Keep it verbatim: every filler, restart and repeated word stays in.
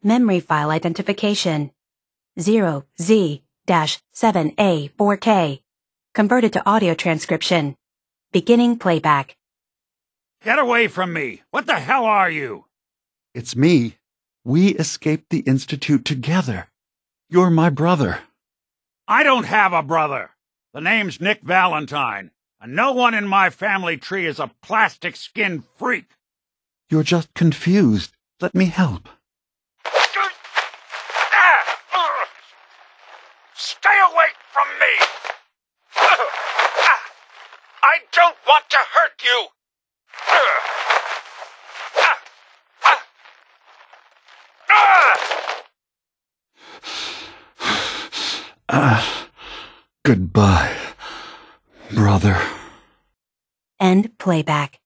Memory file identification zero Z seven A four K. Converted to audio transcription. Beginning playback. Get away from me! What the hell are you? It's me. We escaped the Institute together. You're my brother. I don't have a brother. The name's Nick Valentine, and no one in my family tree is a plastic-skinned freak. You're just confused. Let me help. Stay away from me! I don't want to hurt you! Ah, goodbye, brother. End playback.